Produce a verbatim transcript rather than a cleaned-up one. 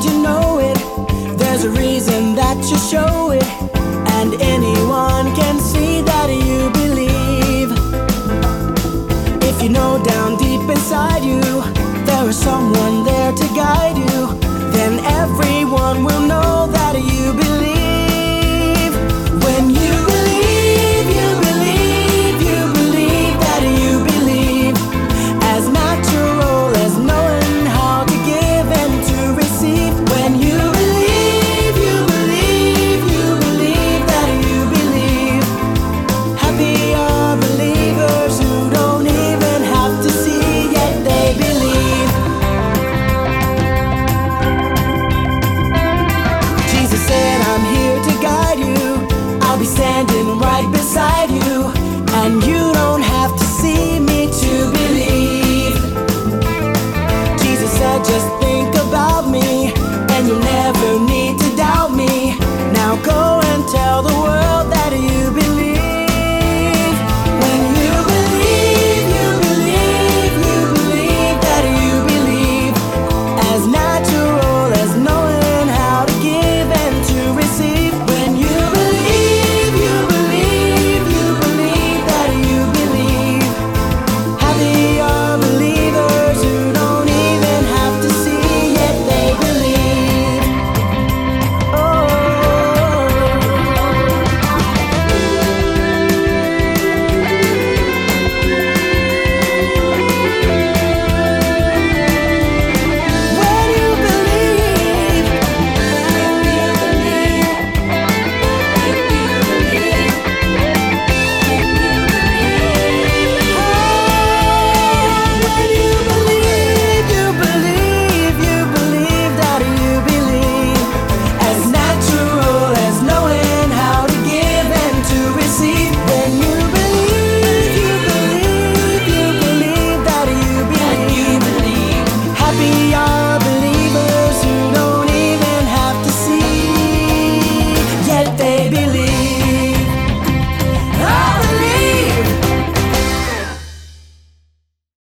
you know it. There's a reason that you show it, and anyone can see that you believe. If you know down deep inside you there is someone there to guide you, then everyone will know that